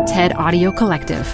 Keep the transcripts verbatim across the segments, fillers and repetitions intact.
TED Audio Collective.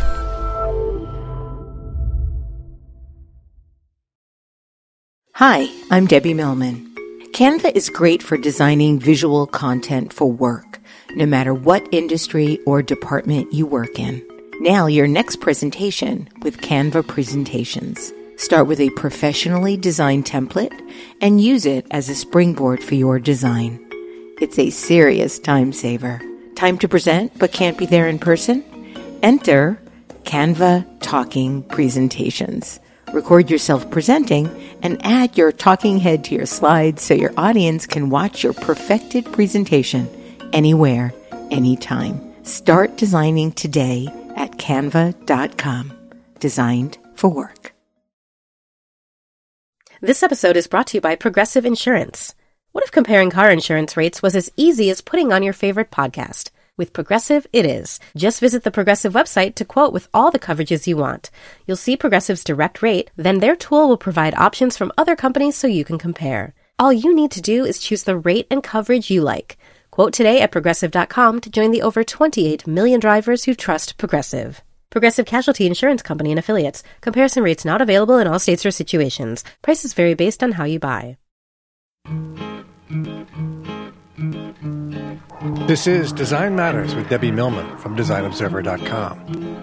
Hi, I'm Debbie Millman. Canva is great for designing visual content for work, no matter what industry or department you work in. Now, your next presentation with Canva Presentations. Start with a professionally designed template and use it as a springboard for your design. It's a serious time saver. Time to present but can't be there in person? Enter Canva Talking Presentations. Record yourself presenting and add your talking head to your slides so your audience can watch your perfected presentation anywhere, anytime. Start designing today at canva dot com. Designed for work. This episode is brought to you by Progressive Insurance. What if comparing car insurance rates was as easy as putting on your favorite podcast? With Progressive, it is. Just visit the Progressive website to quote with all the coverages you want. You'll see Progressive's direct rate, then their tool will provide options from other companies so you can compare. All you need to do is choose the rate and coverage you like. Quote today at progressive dot com to join the over twenty-eight million drivers who trust Progressive. Progressive Casualty Insurance Company and Affiliates. Comparison rates not available in all states or situations. Prices vary based on how you buy. This is Design Matters with Debbie Millman from design observer dot com.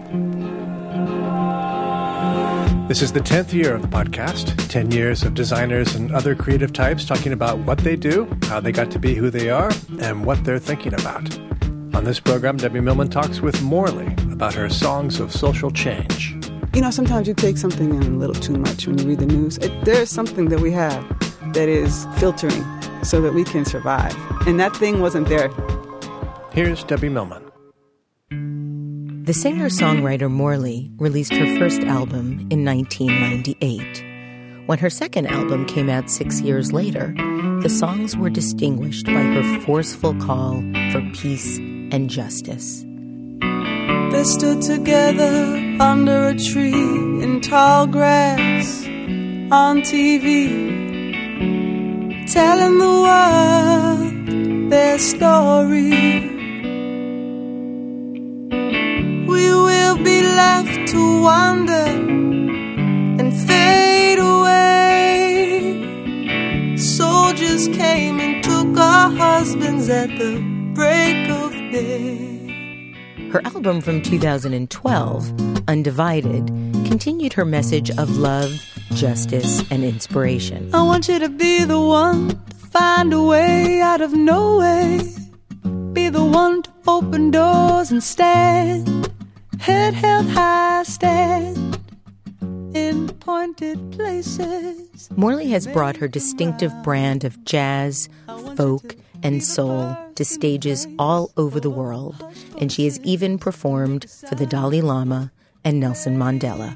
This is the tenth year of the podcast, ten years of designers and other creative types talking about what they do, how they got to be who they are, and what they're thinking about. On this program, Debbie Millman talks with Morley about her songs of social change. You know, sometimes you take something in a little too much when you read the news. It, there is something that we have that is filtering so that we can survive. And that thing wasn't there. Here's Debbie Millman. The singer-songwriter Morley released her first album in nineteen ninety-eight. When her second album came out six years later, the songs were distinguished by her forceful call for peace and justice. They stood together under a tree in tall grass on T V, telling the world their story. We will be left to wander and fade away. Soldiers came and took our husbands at the break of day. Her album from two thousand twelve, Undivided, continued her message of love, justice, and inspiration. I want you to be the one to find a way out of no way. Be the one to open doors and stand. Head held high, stand in pointed places. Morley has brought her distinctive brand of jazz, folk, and soul to stages all over the world, and she has even performed for the Dalai Lama and Nelson Mandela.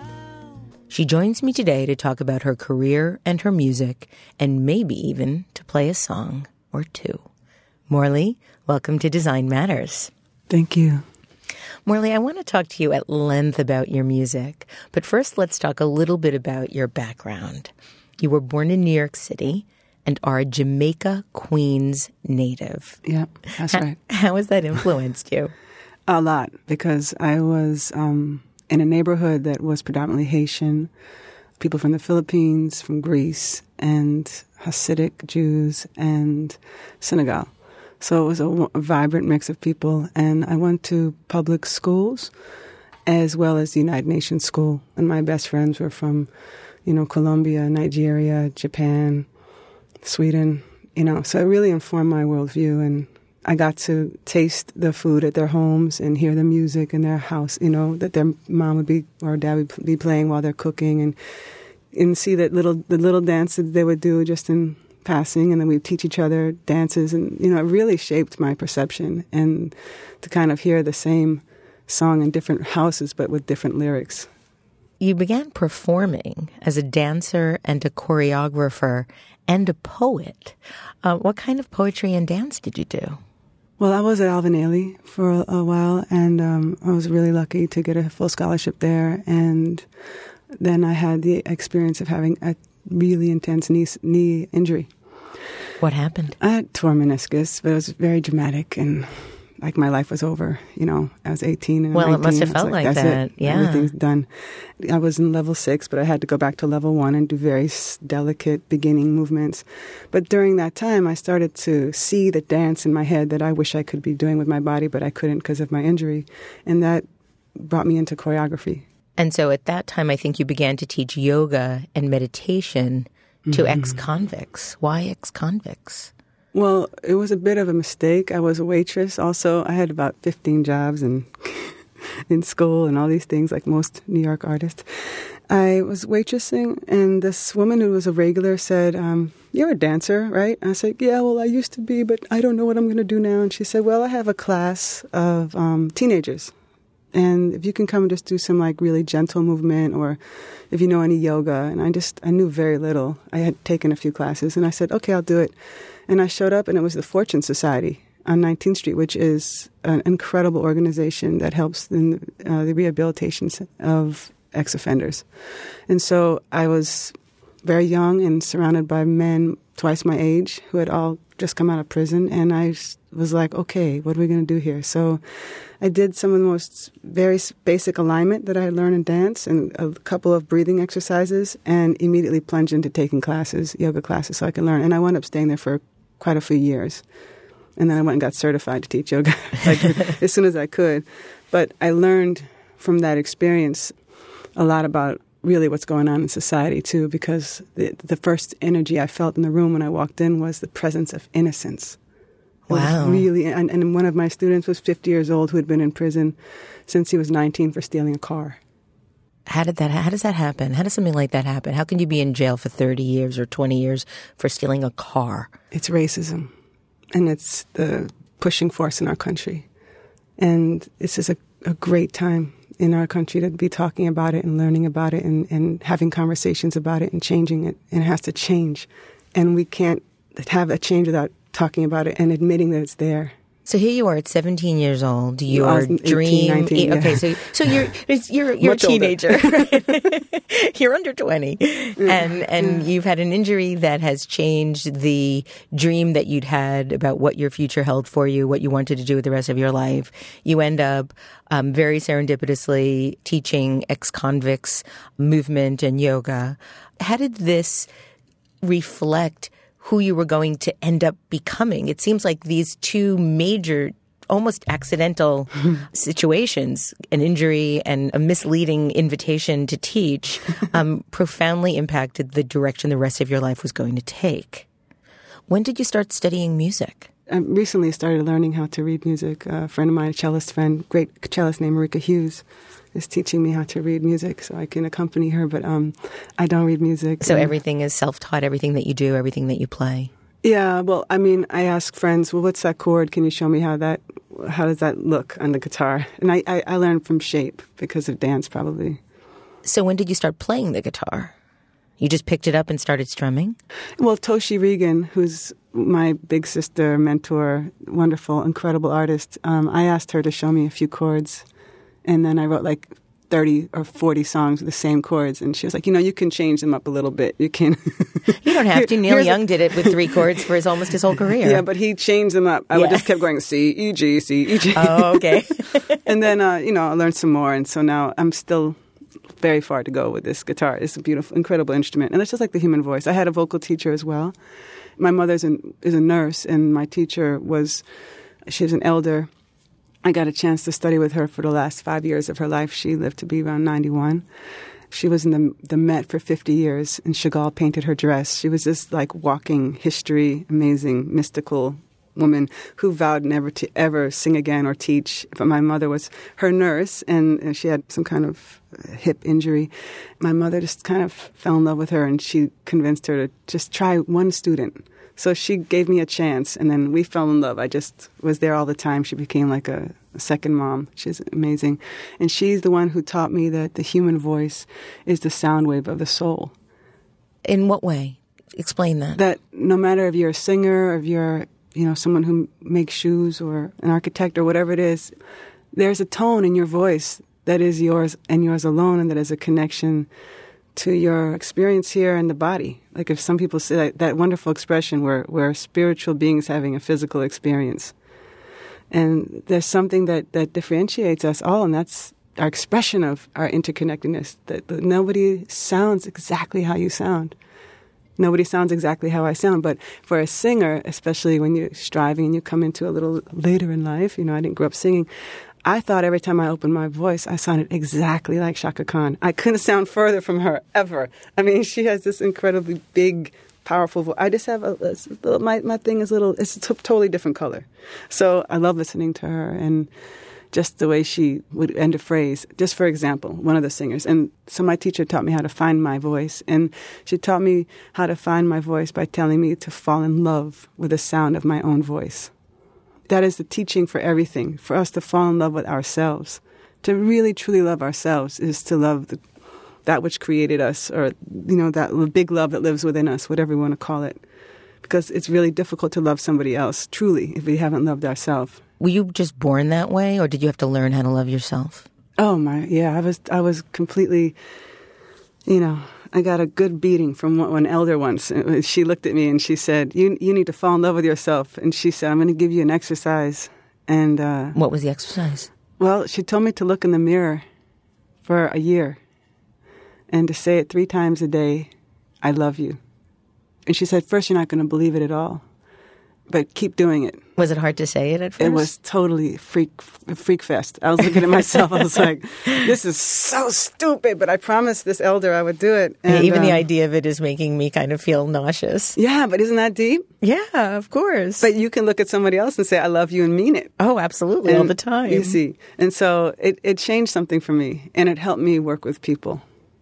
She joins me today to talk about her career and her music, and maybe even to play a song or two. Morley, welcome to Design Matters. Thank you. Morley, I want to talk to you at length about your music, but first let's talk a little bit about your background. You were born in New York City and are a Jamaica, Queens native. Yeah, that's right. How has that influenced you? A lot, because I was um, in a neighborhood that was predominantly Haitian, people from the Philippines, from Greece, and Hasidic Jews, and Senegal. So it was a, a vibrant mix of people, and I went to public schools as well as the United Nations School, and my best friends were from, you know, Colombia, Nigeria, Japan, Sweden, you know, so it really informed my worldview, and I got to taste the food at their homes and hear the music in their house, you know, that their mom would be, or dad would be playing while they're cooking, and and see that little, the little dances they would do just in passing, and then we'd teach each other dances, and, you know, it really shaped my perception, and to kind of hear the same song in different houses, but with different lyrics. You began performing as a dancer and a choreographer and a poet. Uh, what kind of poetry and dance did you do? Well, I was at Alvin Ailey for a, a while, and um, I was really lucky to get a full scholarship there, and then I had the experience of having a really intense knee, knee injury. What happened? I had torn meniscus, but it was very dramatic, and like my life was over. You know, I was eighteen and well, nineteen, it must have felt like, like that's that. It. Yeah, everything's done. I was in level six, but I had to go back to level one and do very delicate beginning movements. But during that time, I started to see the dance in my head that I wish I could be doing with my body, but I couldn't because of my injury, and that brought me into choreography. And so at that time, I think you began to teach yoga and meditation to mm-hmm. ex-convicts. Why ex-convicts? Well, it was a bit of a mistake. I was a waitress also. I had about fifteen jobs and in school and all these things like most New York artists. I was waitressing, and this woman who was a regular said, um, you're a dancer, right? I said, yeah, well, I used to be, but I don't know what I'm going to do now. And she said, well, I have a class of um, teenagers. And if you can come and just do some like really gentle movement, or if you know any yoga. And I just, I knew very little. I had taken a few classes, and I said, okay, I'll do it. And I showed up, and it was the Fortune Society on nineteenth Street, which is an incredible organization that helps in uh, the rehabilitation of ex-offenders. And so I was very young and surrounded by men twice my age who had all just come out of prison. And I was like, okay, what are we going to do here? So I did some of the most very basic alignment that I had learned in dance and a couple of breathing exercises, and immediately plunged into taking classes, yoga classes, so I could learn. And I wound up staying there for quite a few years. And then I went and got certified to teach yoga like, as soon as I could. But I learned from that experience a lot about really what's going on in society, too, because the, the first energy I felt in the room when I walked in was the presence of innocence. It wow. was really, and, and one of my students was fifty years old who had been in prison since he was nineteen for stealing a car. How did that, how does that happen? How does something like that happen? How can you be in jail for thirty years or twenty years for stealing a car? It's racism, and it's the pushing force in our country. And this is a, a great time in our country to be talking about it and learning about it and, and having conversations about it and changing it. And it has to change. And we can't have a change without talking about it and admitting that it's there. So here you are at seventeen years old. Your I was eighteen, dream. nineteen, okay, yeah. so so you're you're you're a teenager. Right? You're under twenty, yeah. and and yeah. you've had an injury that has changed the dream that you'd had about what your future held for you, what you wanted to do with the rest of your life. You end up um, very serendipitously teaching ex-convicts movement and yoga. How did this reflect who you were going to end up becoming? It seems like these two major, almost accidental situations, an injury and a misleading invitation to teach, um, profoundly impacted the direction the rest of your life was going to take. When did you start studying music? I recently started learning how to read music. A friend of mine, a cellist friend, great cellist named Marika Hughes, is teaching me how to read music so I can accompany her, but um, I don't read music. So and everything is self-taught, everything that you do, everything that you play? Yeah, well, I mean, I ask friends, well, what's that chord? Can you show me how that, how does that look on the guitar? And I, I, I learned from shape because of dance, probably. So when did you start playing the guitar? You just picked it up and started strumming? Well, Toshi Regan, who's my big sister, mentor, wonderful, incredible artist, um, I asked her to show me a few chords. And then I wrote like thirty or forty songs with the same chords. And she was like, you know, you can change them up a little bit. You can. You don't have to. Neil Here's Young a- did it with three chords for his almost his whole career. Yeah, but he changed them up. I Yeah. would just kept going C, E, G, C, E, G. Oh, okay. And then, uh, you know, I learned some more. And so now I'm still very far to go with this guitar. It's a beautiful, incredible instrument. And it's just like the human voice. I had a vocal teacher as well. My mother's an, is a nurse, and my teacher was, she was an elder. I got a chance to study with her for the last five years of her life. She lived to be around ninety-one. She was in the, the Met for fifty years, and Chagall painted her dress. She was this like walking history, amazing, mystical woman who vowed never to ever sing again or teach. But my mother was her nurse, and she had some kind of hip injury. My mother just kind of fell in love with her, and she convinced her to just try one student. So she gave me a chance, and then we fell in love. I just was there all the time. She became like a, a second mom. She's amazing. And she's the one who taught me that the human voice is the sound wave of the soul. In what way? Explain that. That no matter if you're a singer, or if you're, you know, someone who makes shoes or an architect or whatever it is, there's a tone in your voice that is yours and yours alone, and that is a connection to your experience here in the body. Like if some people say that, that wonderful expression where, where spiritual beings having a physical experience. And there's something that, that differentiates us all, and that's our expression of our interconnectedness, that, that nobody sounds exactly how you sound. Nobody sounds exactly how I sound. But for a singer, especially when you're striving and you come into a little later in life, you know, I didn't grow up singing, I thought every time I opened my voice, I sounded exactly like Chaka Khan. I couldn't sound further from her, ever. I mean, she has this incredibly big, powerful voice. I just have a, a little, my, my thing is a little, it's a t- totally different color. So I love listening to her, and just the way she would end a phrase. Just for example, one of the singers. And so my teacher taught me how to find my voice. And she taught me how to find my voice by telling me to fall in love with the sound of my own voice. That is the teaching for everything, for us to fall in love with ourselves. To really, truly love ourselves is to love the, that which created us, or, you know, that big love that lives within us, whatever you want to call it. Because it's really difficult to love somebody else, truly, if we haven't loved ourselves. Were you just born that way, or did you have to learn how to love yourself? Oh, my, yeah, I was I was completely, you know, I got a good beating from one elder once. She looked at me and she said, you you need to fall in love with yourself. And she said, I'm going to give you an exercise. And uh, what was the exercise? Well, she told me to look in the mirror for a year and to say it three times a day, I love you. And she said, first, you're not going to believe it at all, but keep doing it. Was it hard to say it at first? It was totally freak freak fest. I was looking at myself. I was like, this is so stupid, but I promised this elder I would do it. And, yeah, even um, the idea of it is making me kind of feel nauseous. Yeah, but isn't that deep? Yeah, of course. But you can look at somebody else and say, I love you, and mean it. Oh, absolutely, and, all the time. You see. And so it, it changed something for me, and it helped me work with people.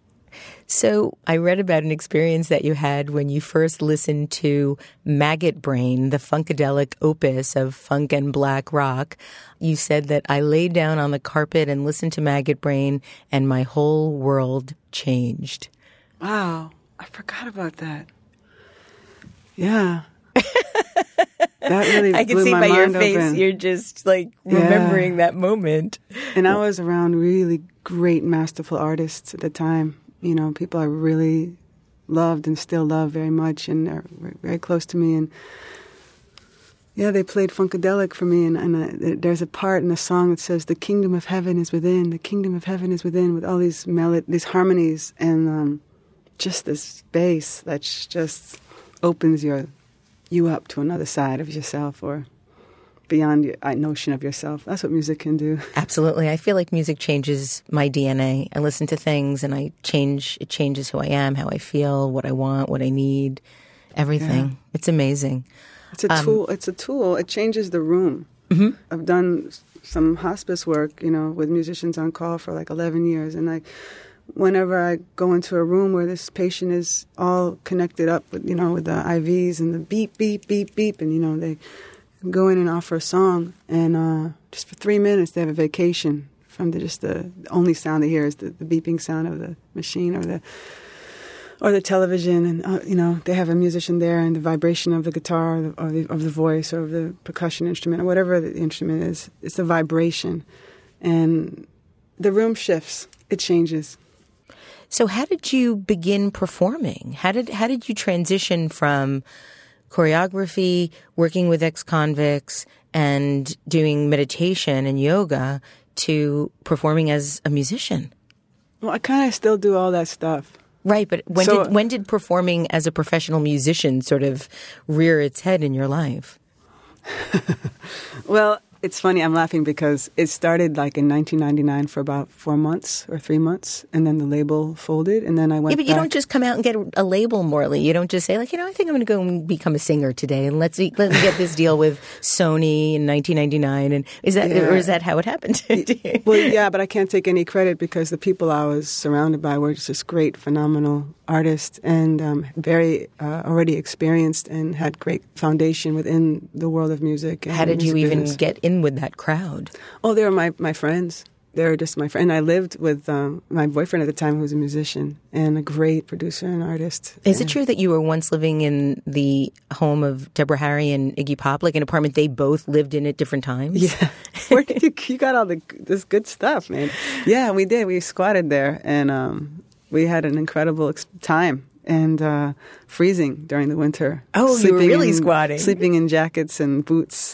So I read about an experience that you had when you first listened to Maggot Brain, the funkadelic opus of funk and black rock. You said that I laid down on the carpet and listened to Maggot Brain, and my whole world changed. Wow. I forgot about that. Yeah. That really I can blew see my by your mind face open. You're just like remembering yeah. that moment. And I was around really great, masterful artists at the time. You know, people I really loved and still love very much, and are very close to me. And yeah, they played funkadelic for me. And, and I, there's a part in the song that says, "The kingdom of heaven is within. The kingdom of heaven is within," with all these melod- these harmonies, and um, just this bass that just opens your you up to another side of yourself, or beyond your uh, notion of yourself. That's what music can do. Absolutely. I feel like music changes my D N A. I listen to things and I change, it changes who I am, how I feel, what I want, what I need, everything. Yeah. It's amazing. It's a um, tool. It's a tool. It changes the room. Mm-hmm. I've done some hospice work, you know, with musicians on call for like eleven years. And I, whenever I go into a room where this patient is all connected up with, you know, with the I Vs and the beep, beep, beep, beep, and, you know, they go in and offer a song, and uh, just for three minutes they have a vacation from the, just the, the only sound they hear is the, the beeping sound of the machine or the or the television, and uh, you know, they have a musician there, and the vibration of the guitar or the, or the, of the voice or of the percussion instrument or whatever the instrument is, it's the vibration, and the room shifts, it changes. So how did you begin performing? How did how did you transition from choreography, working with ex-convicts, and doing meditation and yoga to performing as a musician? Well, I kind of still do all that stuff. Right, but when so, did when did performing as a professional musician sort of rear its head in your life? Well, it's funny, I'm laughing because it started like in nineteen ninety-nine for about four months or three months, and then the label folded, and then I went Yeah, but back. you don't just come out and get a label, Morley. You don't just say, like, you know, I think I'm going to go and become a singer today, and let's let me get this deal with Sony in nineteen ninety-nine. And is that Yeah. or is that how it happened? Well, yeah, but I can't take any credit because the people I was surrounded by were just great, phenomenal artists, and um, very uh, already experienced and had great foundation within the world of music. And How did you music even business. get in with that crowd? Oh, they were my, my friends. They were just my friend. And I lived with um, my boyfriend at the time, who was a musician and a great producer and artist. Is and it true that you were once living in the home of Deborah Harry and Iggy Pop, like an apartment they both lived in at different times? Yeah. Where did you, you got all the, this good stuff, man. Yeah, we did. We squatted there, and um, we had an incredible ex- time. And uh, freezing during the winter. Oh, you were really in, squatting. Sleeping in jackets and boots.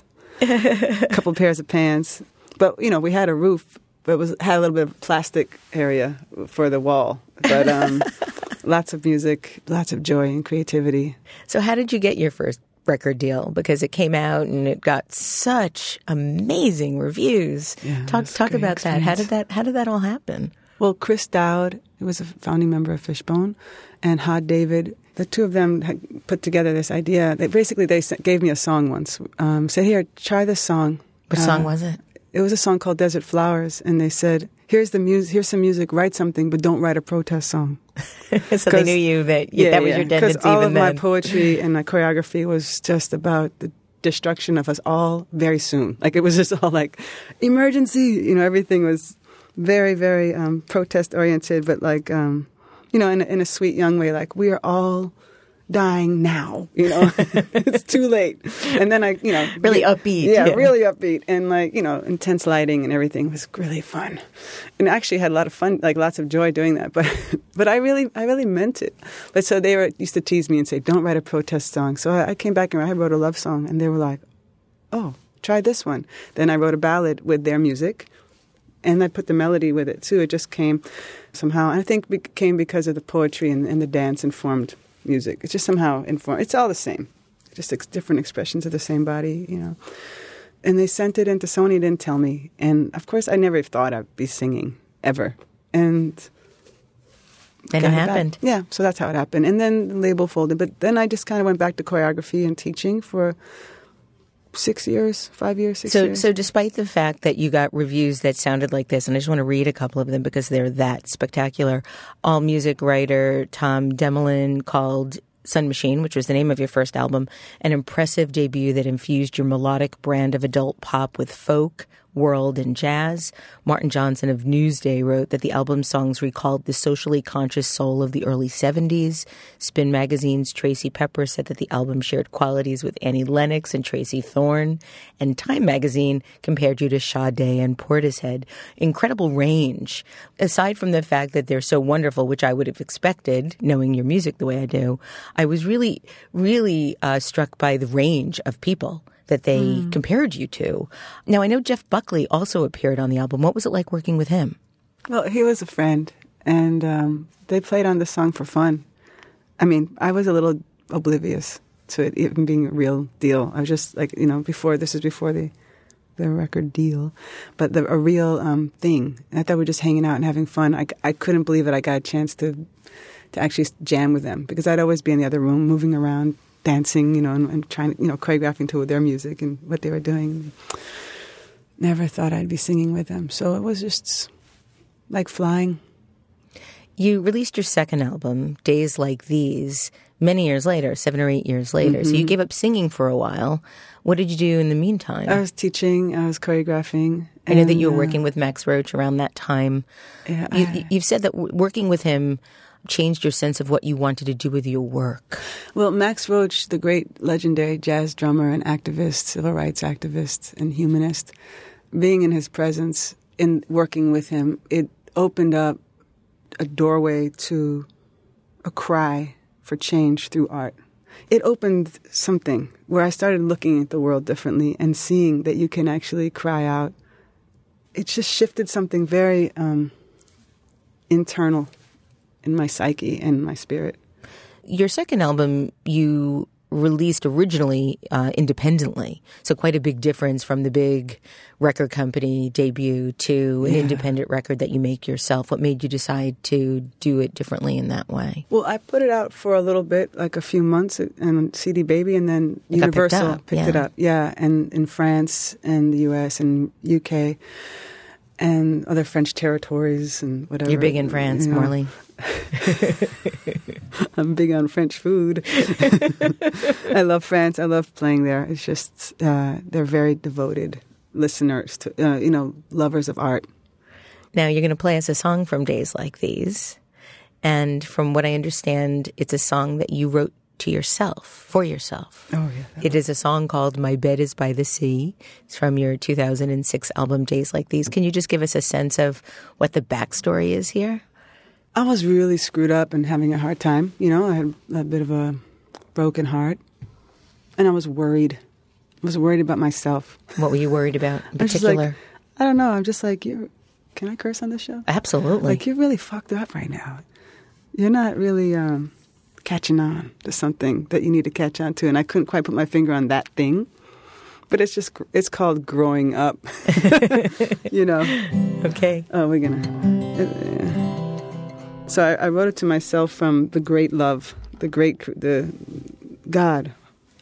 a couple pairs of pants. But, you know, we had a roof, but it was had a little bit of plastic area for the wall. But um, lots of music, lots of joy and creativity. So how did you get your first record deal? Because it came out and it got such amazing reviews. Yeah, talk talk about experience. that. How did that how did that all happen? Well, Chris Dowd, who was a founding member of Fishbone, and Hod David, the two of them had put together this idea. They basically they gave me a song once. Um, said, "Here, try this song." What uh, song was it? It was a song called Desert Flowers, and they said, "Here's the music. Here's some music. Write something, but don't write a protest song." So they knew you that you, yeah, that was yeah, your tendency. Because all even of then. my poetry and my choreography was just about the destruction of us all very soon. Like it was just all like emergency. You know, everything was very, very um, protest oriented, but like um, you know, in a, in a sweet young way. Like we are all dying now, you know, it's too late. And then I, you know, really upbeat. Yeah, yeah, really upbeat. And like, you know, intense lighting and everything was really fun. And I actually had a lot of fun, like lots of joy doing that. But, but I really, I really meant it. But so they were, used to tease me and say, don't write a protest song. So I, I came back and I wrote a love song and they were like, oh, try this one. Then I wrote a ballad with their music and I put the melody with it too. It just came somehow. I think it came because of the poetry and, and the dance informed music. It's just somehow informed. It's all the same. Just ex- different expressions of the same body, you know. And they sent it into Sony, didn't tell me. And, of course, I never thought I'd be singing, ever. And then it happened. Back. Yeah, so that's how it happened. And then the label folded. But then I just kind of went back to choreography and teaching for six years, five years, six so, years. So despite the fact that you got reviews that sounded like this, and I just want to read a couple of them because they're that spectacular. All music writer Tom Demelin called Sun Machine, which was the name of your first album, an impressive debut that infused your melodic brand of adult pop with folk, world, and jazz. Martin Johnson of Newsday wrote that the album's songs recalled the socially conscious soul of the early seventies. Spin Magazine's Tracy Pepper said that the album shared qualities with Annie Lennox and Tracy Thorn. And Time Magazine compared you to Sade and Portishead. Incredible range. Aside from the fact that they're so wonderful, which I would have expected, knowing your music the way I do, I was really, really uh, struck by the range of people that they mm. compared you to. Now, I know Jeff Buckley also appeared on the album. What was it like working with him? Well, he was a friend, and um, they played on the song for fun. I mean, I was a little oblivious to it even being a real deal. I was just like, you know, before, this is before the the record deal, but the, a real um, thing. And I thought we were just hanging out and having fun. I, I couldn't believe it. I got a chance to to actually jam with them because I'd always be in the other room moving around, dancing, you know, and, and trying to, you know, choreographing to their music and what they were doing. Never thought I'd be singing with them. So it was just like flying. You released your second album, Days Like These, many years later, seven or eight years later. Mm-hmm. So you gave up singing for a while. What did you do in the meantime? I was teaching. I was choreographing. I know that you were working uh, with Max Roach around that time. Yeah, you, I, you've said that w- working with him changed your sense of what you wanted to do with your work. Well, Max Roach, the great legendary jazz drummer and activist, civil rights activist and humanist, being in his presence and working with him, it opened up a doorway to a cry for change through art. It opened something where I started looking at the world differently and seeing that you can actually cry out. It just shifted something very um, internal in my psyche and my spirit. Your second album, you released originally uh, independently, so quite a big difference from the big record company debut to an yeah. independent record that you make yourself. What made you decide to do it differently in that way? Well, I put it out for a little bit, like a few months, and C D Baby, and then it Universal picked, picked yeah. it up. Yeah, and in France and the U S and U K and other French territories and whatever. You're big in France, you know. Morley. I'm big on French food. I love France. I love playing there. It's just uh, they're very devoted listeners to, uh, you know, lovers of art. Now you're going to play us a song from Days Like These. And from what I understand, it's a song that you wrote to yourself, for yourself. Oh, yeah. It is a song called My Bed is by the Sea. It's from your two thousand six album, Days Like These. Can you just give us a sense of what the backstory is here? I was really screwed up and having a hard time. You know, I had a bit of a broken heart. And I was worried. was worried about myself. What were you worried about in particular? Like, I don't know. I'm just like, you. Can I curse on this show? Absolutely. Like, you're really fucked up right now. You're not really um, catching on to something that you need to catch on to. And I couldn't quite put my finger on that thing. But it's just, it's called growing up. You know? Okay. Oh, we're going to. Uh, so I, I wrote it to myself from the great love, the great, the God.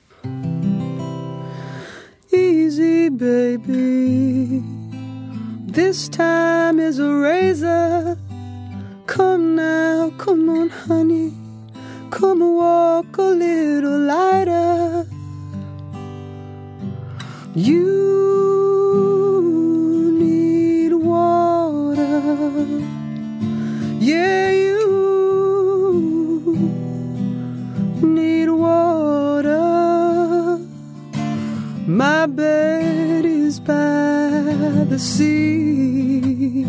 Easy, baby. This time is a razor. Come now, come on, honey. Come walk a little lighter. You need water. Yeah, you need water. My bed is by the sea.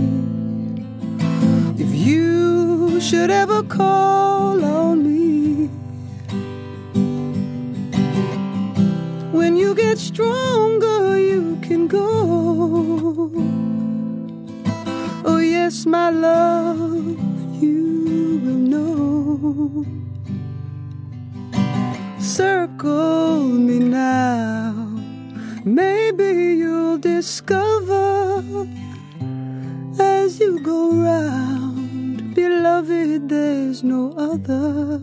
If you should ever call on me, when you get stronger you can go. Oh yes, my love, you will know. Circle me now, maybe you'll discover as you go round, beloved, there's no other.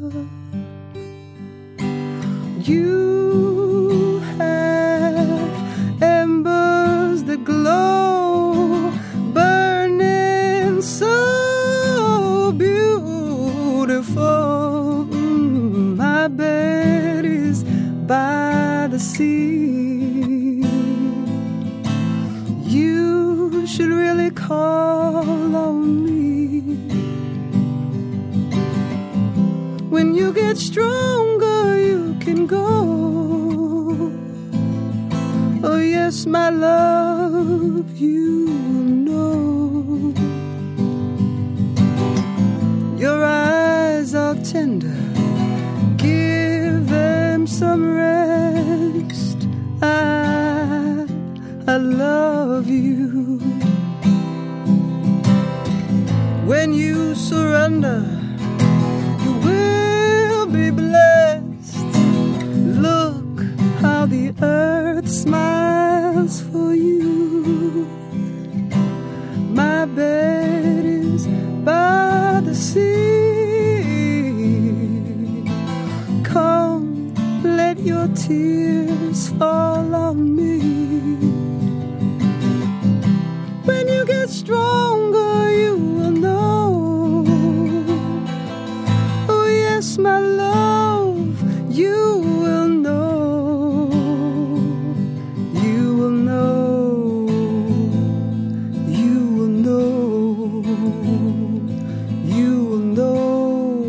You have embers that glow, burning so beautiful. Mm, my bed is by the sea. You should really call on me. When you get stronger, you can go. Oh yes, my love, you know. Your eyes are tender, give them some rest. I, I love you. When you surrender, you will be blessed. Look how the earth smiles for you. My bed is by the sea. Come, let your tears fall on me. When you get stronger, you will know. Oh yes, my love, you will know. You will know. You will know. You will know.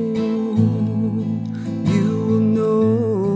You will know.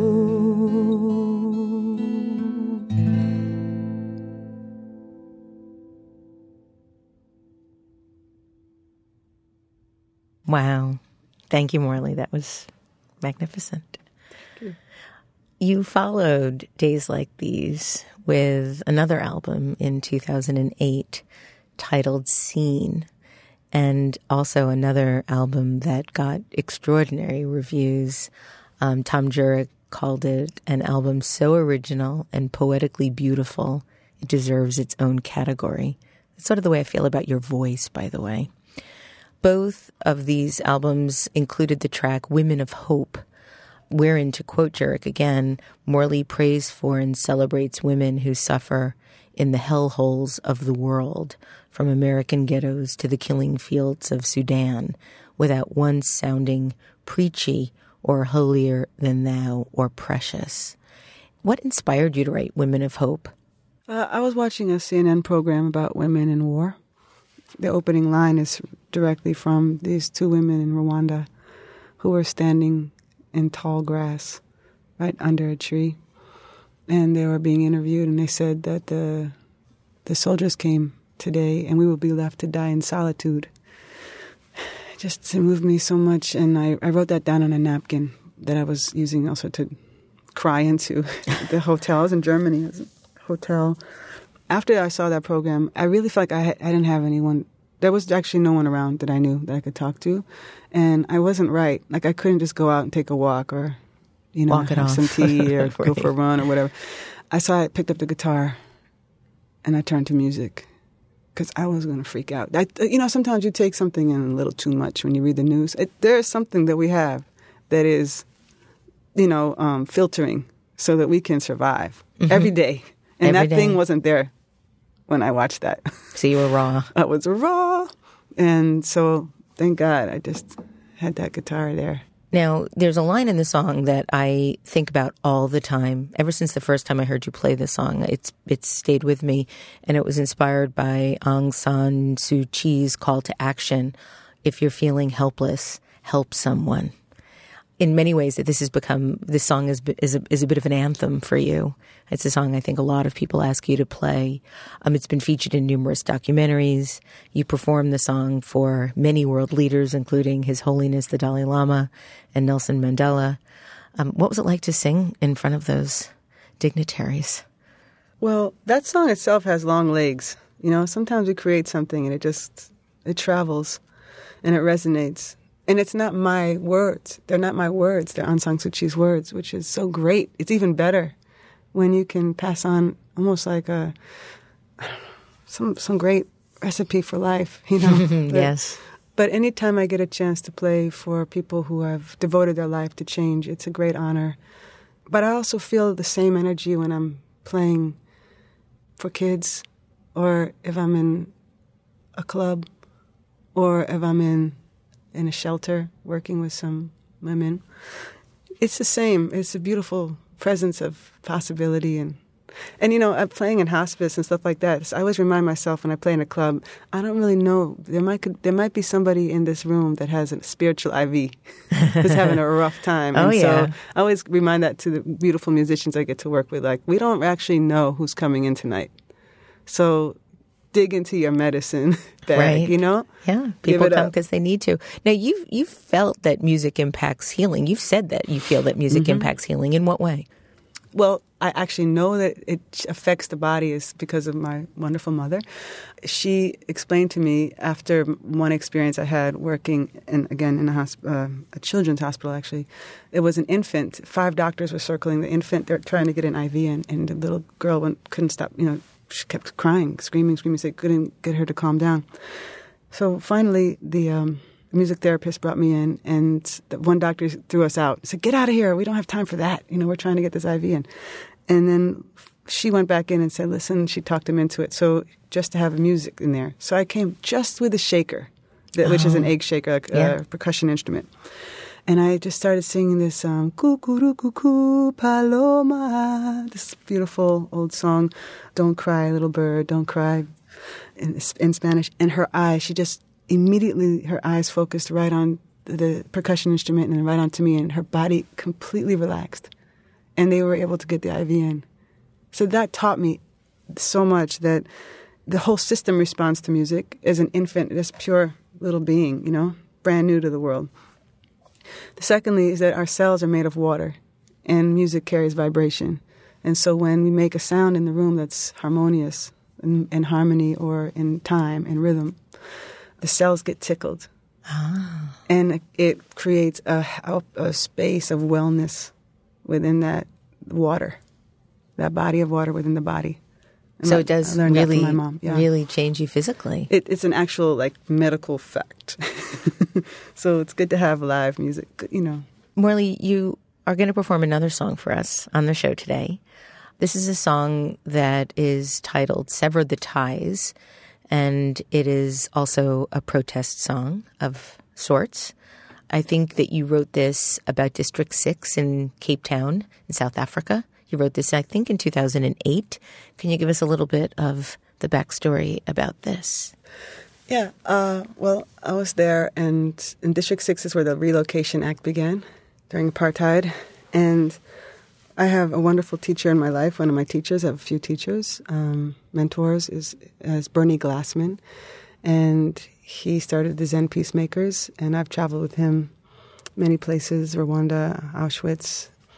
Wow. Thank you, Morley. That was magnificent. You. you followed Days Like These with another album in two thousand eight titled Scene, and also another album that got extraordinary reviews. Um, Tom Jurek called it an album so original and poetically beautiful, it deserves its own category. That's sort of the way I feel about your voice, by the way. Both of these albums included the track Women of Hope, wherein, to quote Jurek again, Morley prays for and celebrates women who suffer in the hellholes of the world, from American ghettos to the killing fields of Sudan, without once sounding preachy or holier than thou or precious. What inspired you to write Women of Hope? Uh, I was watching a C N N program about women in war. The opening line is directly from these two women in Rwanda who were standing in tall grass right under a tree. And they were being interviewed, and they said that the the soldiers came today and we will be left to die in solitude. It just it moved me so much, and I, I wrote that down on a napkin that I was using also to cry into the hotel. I was in Germany, it was a hotel. After I saw that program, I really felt like I, I didn't have anyone. There was actually no one around that I knew that I could talk to. And I wasn't right. Like, I couldn't just go out and take a walk or, you know, Walk it have off. some tea or Right. go for a run or whatever. I saw it, picked up the guitar, and I turned to music because I was going to freak out. I, you know, sometimes you take something in a little too much when you read the news. It, there is something that we have that is, you know, um, filtering so that we can survive mm-hmm. every day. And every that day. thing wasn't there when I watched that. So you were raw. I was raw. And so, thank God, I just had that guitar there. Now, there's a line in the song that I think about all the time. Ever since the first time I heard you play this song, it's it's stayed with me. And it was inspired by Aung San Suu Kyi's call to action. If you're feeling helpless, help someone. In many ways, that this has become, this song is is a, is a bit of an anthem for you. It's a song I think a lot of people ask you to play. Um, it's been featured in numerous documentaries. You performed the song for many world leaders, including His Holiness the Dalai Lama and Nelson Mandela. Um, what was it like to sing in front of those dignitaries? Well, that song itself has long legs. You know, sometimes we create something and it just, it travels and it resonates. And it's not my words. They're not my words. They're Aung San Suu Kyi's words, which is so great. It's even better when you can pass on almost like a some some great recipe for life, you know. but, Yes. But anytime I get a chance to play for people who have devoted their life to change, it's a great honor. But I also feel the same energy when I'm playing for kids, or if I'm in a club, or if I'm in in a shelter working with some women. It's the same. It's a beautiful presence of possibility. And, and you know, I'm playing in hospice and stuff like that. So I always remind myself when I play in a club, I don't really know. There might could, there might be somebody in this room that has a spiritual I V who's having a rough time. Oh, and yeah. so I always remind that to the beautiful musicians I get to work with. Like, we don't actually know who's coming in tonight. So dig into your medicine bag, Right. you know? Yeah, Give people it come up. because they need to. Now, you've, you've felt that music impacts healing. You've said that you feel that music Mm-hmm. impacts healing. In what way? Well, I actually know that it affects the body is because of my wonderful mother. She explained to me after one experience I had working, in, again, in a, hosp- uh, a children's hospital, actually. It was an infant. Five doctors were circling the infant. They're trying to get an I V in, and the little girl went, couldn't stop, you know, she kept crying, screaming, screaming. So they couldn't get her to calm down. So finally, the um, music therapist brought me in, and the one doctor threw us out. He said, "Get out of here. We don't have time for that. You know, we're trying to get this I V in." And then she went back in and said, "Listen," she talked him into it. So just to have music in there. So I came just with a shaker, that, which is an egg shaker, like Yeah. a percussion instrument. And I just started singing this um, "Cuckoo, Paloma," this beautiful old song, "Don't Cry, Little Bird, Don't Cry," in, in Spanish. And her eyes, she just immediately, her eyes focused right on the, the percussion instrument and right onto me, and her body completely relaxed. And they were able to get the I V in. So that taught me so much that the whole system responds to music as an infant, this pure little being, you know, brand new to the world. The secondly is that our cells are made of water, and music carries vibration. And so when we make a sound in the room that's harmonious, in, in harmony or in time, in rhythm, the cells get tickled. Ah. And it creates a, a, a space of wellness within that water, that body of water within the body. And So I- it does I learned that really, from my mom. Yeah. really change you physically. It, it's an actual, like, medical fact. So it's good to have live music, you know. Morley, you are going to perform another song for us on the show today. This is a song that is titled Sever the Ties, and it is also a protest song of sorts. I think that you wrote this about District six in Cape Town in South Africa. You wrote this, I think, in two thousand eight. Can you give us a little bit of the backstory about this? Yeah, uh, well, I was there, and in District six is where the Relocation Act began during apartheid. And I have a wonderful teacher in my life, one of my teachers. I have a few teachers, um, mentors, is, is Bernie Glassman. And he started the Zen Peacemakers, and I've traveled with him many places, Rwanda, Auschwitz,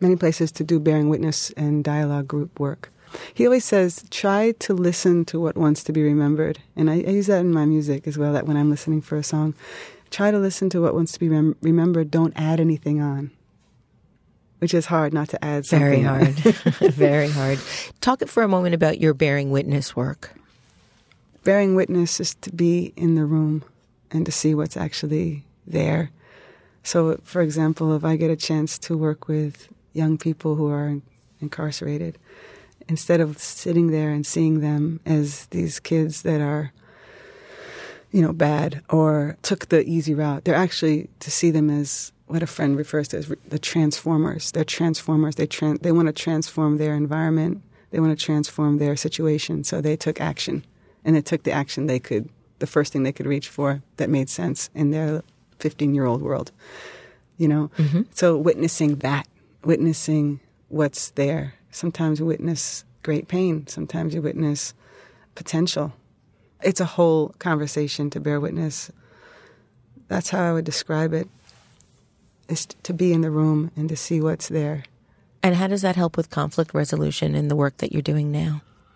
many places to do bearing witness and dialogue group work. He always says, try to listen to what wants to be remembered. And I, I use that in my music as well, that when I'm listening for a song, try to listen to what wants to be rem- remembered. Don't add anything on, which is hard not to add something. Very hard. Very hard. Talk for a moment about your bearing witness work. Bearing witness is to be in the room and to see what's actually there. So, for example, if I get a chance to work with young people who are incarcerated, instead of sitting there and seeing them as these kids that are, you know, bad or took the easy route, they're actually to see them as what a friend refers to as the transformers. They're transformers. They tran- they want to transform their environment. They want to transform their situation. So they took action, and they took the action they could, the first thing they could reach for that made sense in their fifteen-year-old world, you know? Mm-hmm. So witnessing that, witnessing what's there. Sometimes you witness great pain. Sometimes you witness potential. It's a whole conversation to bear witness. That's how I would describe it, is to be in the room and to see what's there. And how does that help with conflict resolution in the work that you're doing now?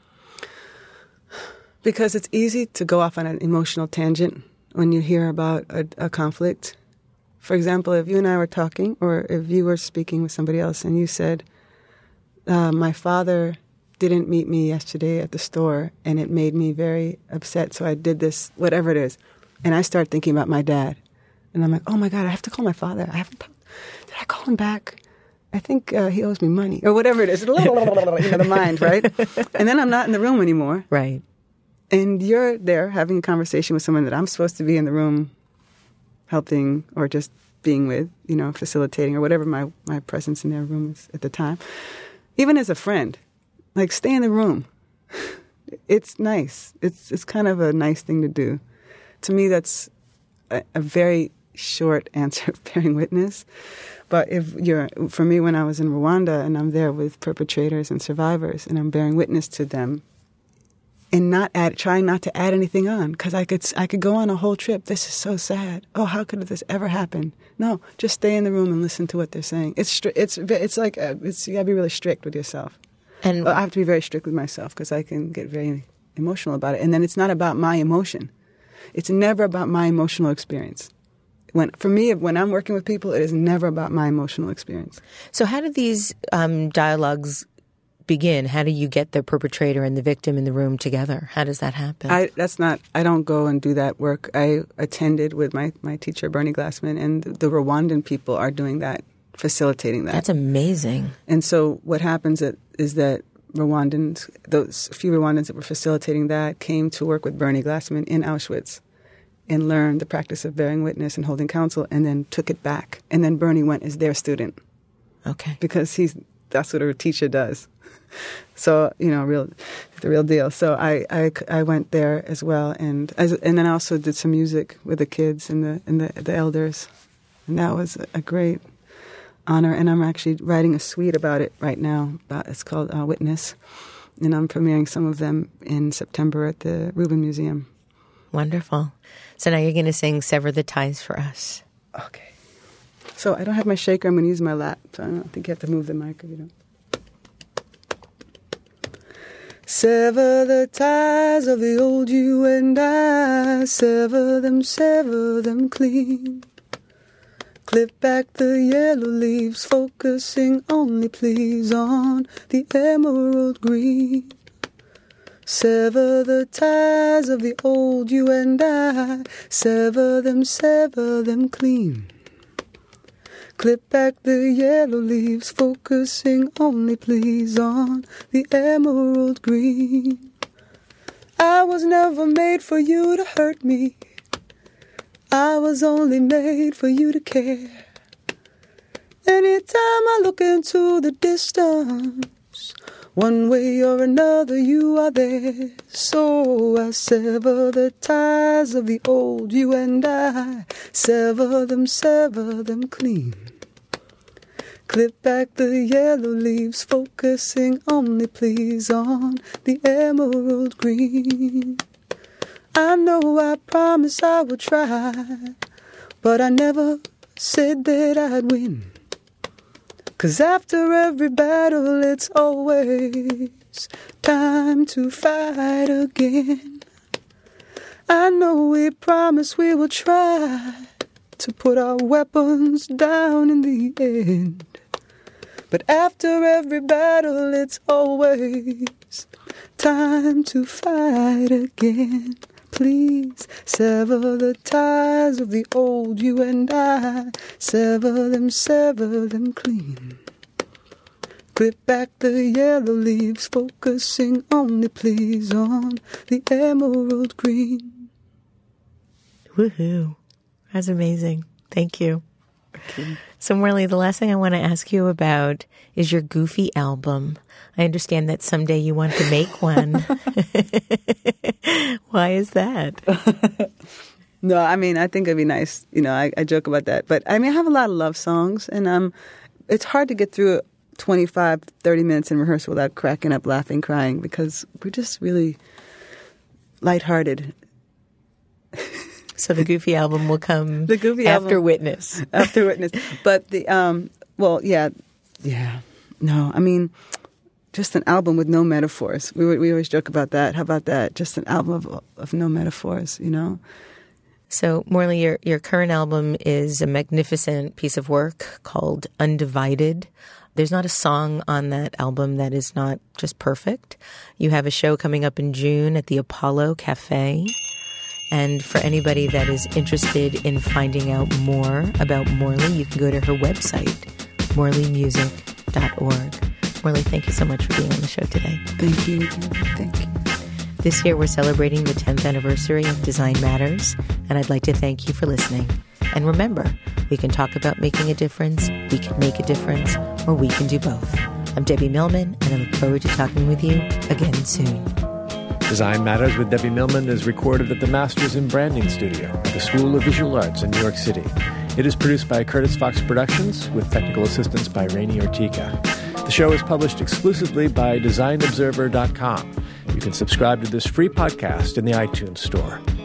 Because it's easy to go off on an emotional tangent when you hear about a, a conflict. For example, if you and I were talking, or if you were speaking with somebody else and you said, uh, my father didn't meet me yesterday at the store and it made me very upset, so I did this, whatever it is. And I start thinking about my dad. And I'm like, oh my God, I have to call my father. I haven't talked. Did I call him back? I think uh, he owes me money, or whatever it is. You know, the mind, right? And then I'm not in the room anymore. Right. And you're there having a conversation with someone that I'm supposed to be in the room helping or just being with, you know, facilitating or whatever my, my presence in their room is at the time. Even as a friend, like, stay in the room. It's nice. It's it's kind of a nice thing to do. To me, that's a, a very short answer of bearing witness. But if you're, for me, when I was in Rwanda and I'm there with perpetrators and survivors and I'm bearing witness to them, and not add, trying not to add anything on, because I could I could go on a whole trip. This is so sad. Oh, how could this ever happen? No, just stay in the room and listen to what they're saying. It's it's it's like a, it's you gotta be really strict with yourself. And well, I have to be very strict with myself because I can get very emotional about it. And then it's not about my emotion. It's never about my emotional experience. When for me, when I'm working with people, it is never about my emotional experience. So how do these um, dialogues begin? How do you get the perpetrator and the victim in the room together? How does that happen? I, that's not, I don't go and do that work. I attended with my, my teacher, Bernie Glassman, and the Rwandan people are doing that, facilitating that. That's amazing. And so what happens is that Rwandans, those few Rwandans that were facilitating that came to work with Bernie Glassman in Auschwitz and learned the practice of bearing witness and holding counsel and then took it back. And then Bernie went as their student. Okay. Because he's that's what a teacher does. So, you know, real, the real deal. So I, I, I went there as well, and as, and then I also did some music with the kids and the and the, the elders, and that was a great honor. And I'm actually writing a suite about it right now. About, it's called uh, Witness, and I'm premiering some of them in September at the Rubin Museum. Wonderful. So now you're going to sing "Sever the Ties" for us. Okay. So I don't have my shaker. I'm going to use my lap. So I don't think you have to move the mic if you don't. Sever the ties of the old you and I. Sever them, sever them clean. Clip back the yellow leaves, focusing only, please, on the emerald green. Sever the ties of the old you and I. Sever them, sever them clean. Clip back the yellow leaves, focusing only, please, on the emerald green. I was never made for you to hurt me. I was only made for you to care. Anytime I look into the distance, one way or another you are there. So I sever the ties of the old you and I. Sever them, sever them clean. Clip back the yellow leaves, focusing only, please, on the emerald green. I know I promised I would try, but I never said that I'd win. 'Cause after every battle, it's always time to fight again. I know we promise we will try to put our weapons down in the end. But after every battle, it's always time to fight again. Please sever the ties of the old, you and I. Sever them, sever them clean. Clip back the yellow leaves, focusing only, please, on the emerald green. Woohoo. That's amazing. Thank you. Okay. So, Morley, the last thing I want to ask you about is your Goofy album. I understand that someday you want to make one. Why is that? No, I mean, I think it'd be nice. You know, I, I joke about that. But, I mean, I have a lot of love songs, and um, it's hard to get through twenty-five, thirty minutes in rehearsal without cracking up, laughing, crying, because we're just really lighthearted. So the Goofy album will come the Goofy after album, Witness. After Witness. But the, um, well, yeah, yeah. No, I mean, just an album with no metaphors. We we always joke about that. How about that? Just an album of, of no metaphors, you know? So, Morley, your, your current album is a magnificent piece of work called Undivided. There's not a song on that album that is not just perfect. You have a show coming up in June at the Apollo Cafe. And for anybody that is interested in finding out more about Morley, you can go to her website, morley music dot org. Morley, thank you so much for being on the show today. Thank you. Thank you. This year, we're celebrating the tenth anniversary of Design Matters, and I'd like to thank you for listening. And remember, we can talk about making a difference, we can make a difference, or we can do both. I'm Debbie Millman, and I look forward to talking with you again soon. Design Matters with Debbie Millman is recorded at the Masters in Branding Studio at the School of Visual Arts in New York City. It is produced by Curtis Fox Productions with technical assistance by Rainey Ortica. The show is published exclusively by design observer dot com. You can subscribe to this free podcast in the iTunes Store.